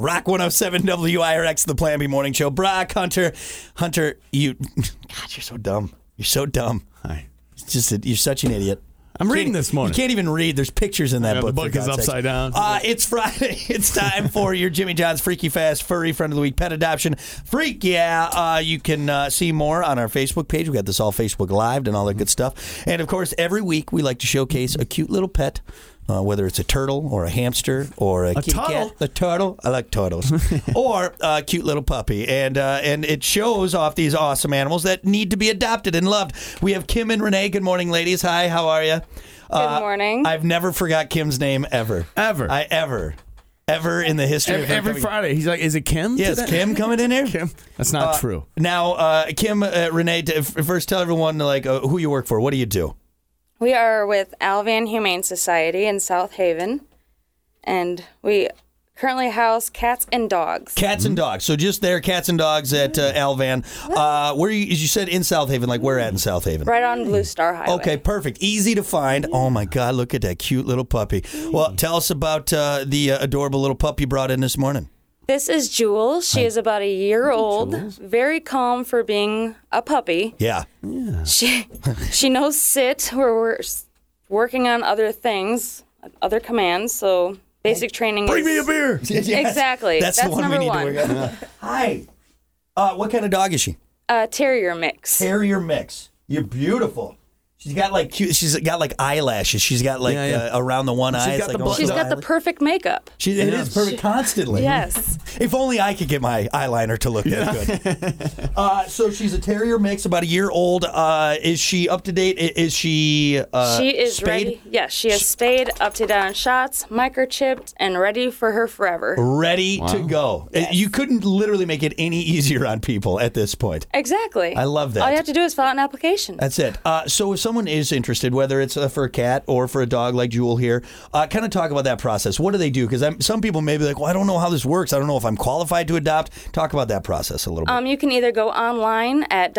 Rock 107 WIRX, the Plan B Morning Show. Brock, Hunter, God, you're so dumb. You're so dumb. Hi. It's just you're such an idiot. I'm reading this morning. You can't even read. There's pictures in that book. The book is upside down. It's Friday. It's time for your Jimmy John's Freaky Fast Furry Friend of the Week Pet Adoption Freak. Yeah, you can see more on our Facebook page. We got this all Facebook Live and all that good stuff. And, of course, every week we like to showcase a cute little pet. Whether it's a turtle or a hamster or a kitty cat. A turtle. I like turtles. Or a cute little puppy. And it shows off these awesome animals that need to be adopted and loved. We have Kim and Renee. Good morning, ladies. Hi, how are you? Good morning. I've never forgot Kim's name ever. Ever in the history of every Friday. He's like, is it Kim? Yes, today? Kim coming in here? Kim? That's not true. Now, Kim, Renee, first tell everyone who you work for. What do you do? We are with Alvan Humane Society in South Haven, and we currently house cats and dogs. Cats and dogs. So just there, cats and dogs at Alvan. Where you said in South Haven, like where at in South Haven? Right on Blue Star Highway. Okay, perfect. Easy to find. Oh, my God, look at that cute little puppy. Well, tell us about the adorable little pup you brought in this morning. This is Jewel. She is about a year old, very calm for being a puppy. Yeah. She knows sit, where we're working on other things, other commands, so basic training Bring me a beer. Yes. Exactly. That's the one number we need one. to work on. Hi. What kind of dog is she? Terrier mix. Terrier mix. You're beautiful. She's got She's got eyelashes. She's got around the one eye. She's got the perfect makeup. It is perfect constantly. Yes. If only I could get my eyeliner to look that good. So she's a terrier mix, about a year old. Is she up to date? Is she? She is spayed? ready. Yes, she is spayed, up to down shots, microchipped, and ready for her forever. Ready to go. Yes. You couldn't literally make it any easier on people at this point. Exactly. I love that. All you have to do is fill out an application. That's it. So if someone is interested, whether it's for a cat or for a dog like Jewel here, kind of talk about that process. What do they do? Because some people may be like, well, I don't know how this works. I don't know if I'm qualified to adopt. Talk about that process a little bit. You can either go online at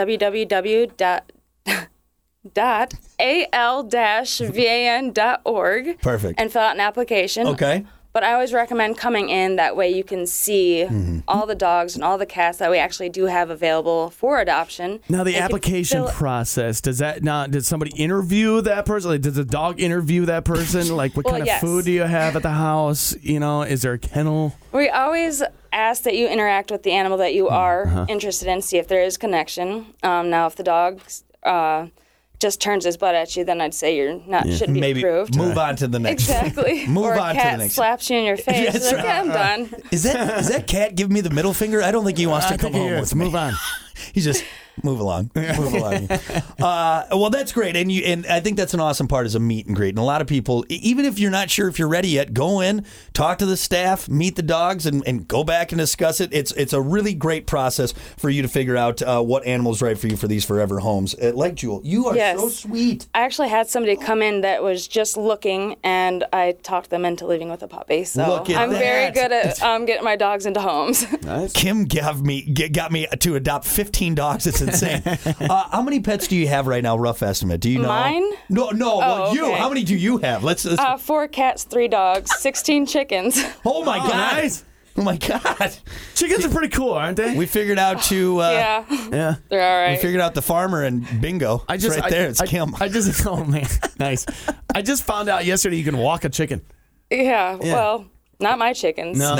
www.al-van.org. Perfect. And fill out an application. Okay. But I always recommend coming in. That way you can see all the dogs and all the cats that we actually do have available for adoption. Now, the application process, does somebody interview that person? Like, does the dog interview that person? Like, what kind of food do you have at the house? Is there a kennel? We always ask that you interact with the animal that you are interested in, see if there is connection. Now, if the dog just turns his butt at you, then I'd say shouldn't be approved. Move on to the next. Exactly. Move or on a cat to the next. slaps you in your face. That's like, right. I'm done. Is that cat giving me the middle finger? I don't think he wants to come home with me. Move on. He's just move along. Well, that's great, and I think that's an awesome part is a meet and greet. And a lot of people, even if you're not sure if you're ready yet, go in, talk to the staff, meet the dogs, and go back and discuss it. It's a really great process for you to figure out what animal's right for you for these forever homes. Like Jewel, you are so sweet. I actually had somebody come in that was just looking, and I talked them into living with a puppy. So I'm very good at getting my dogs into homes. Nice. Kim got me to adopt 15 dogs. It's insane. How many pets do you have right now? Rough estimate. Do you know? Mine? No. Oh, you. okay. How many do you have? Let's 4 cats, 3 dogs, 16 chickens. Oh my God! Nice. Oh my God! Chickens are pretty cool, aren't they? We figured out to. Yeah. They're all right. We figured out the farmer and bingo. It's right there. It's Kim. Oh man, nice. I just found out yesterday you can walk a chicken. Yeah. Well, not my chickens. No.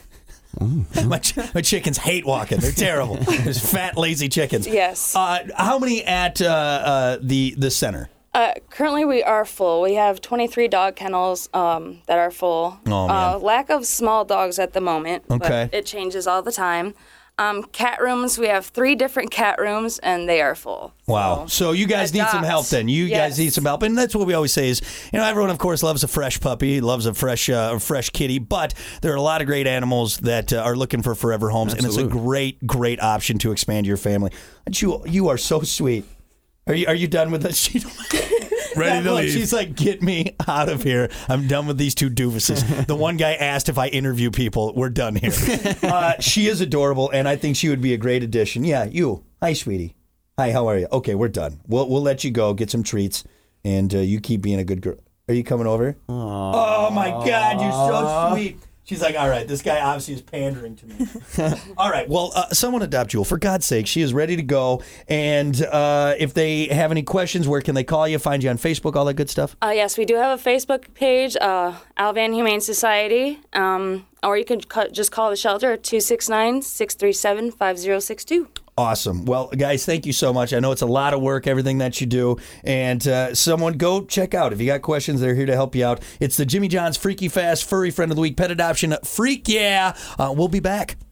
My chickens hate walking. They're terrible. There's fat, lazy chickens. Yes. How many at the center? Currently, we are full. We have 23 dog kennels that are full. Oh, man. Lack of small dogs at the moment. Okay. But it changes all the time. Cat rooms, we have 3 different cat rooms, and they are full. Wow. So you guys need some help then. You guys need some help. And that's what we always say is, everyone, of course, loves a fresh puppy, loves a fresh kitty, but there are a lot of great animals that are looking for forever homes, Absolutely. and it's a great, great option to expand your family. And you are so sweet. Are you done with this? Ready to leave. She's like, get me out of here. I'm done with these 2 doofuses. The one guy asked if I interview people. We're done here. She is adorable, and I think she would be a great addition. Yeah, you. Hi, sweetie. Hi, how are you? Okay, we're done. We'll let you go, get some treats, and you keep being a good girl. Are you coming over? Aww. Oh, my God, you're so sweet. She's like, all right, this guy obviously is pandering to me. All right, well, someone adopt Jewel. For God's sake, she is ready to go. And if they have any questions, where can they call you, find you on Facebook, all that good stuff? Yes, we do have a Facebook page, Alvan Humane Society, or you can just call the shelter at 269-637-5062. Awesome. Well, guys, thank you so much. I know it's a lot of work, everything that you do. And someone go check out. If you got questions, they're here to help you out. It's the Jimmy John's Freaky Fast Furry Friend of the Week Pet Adoption Freak Yeah. We'll be back.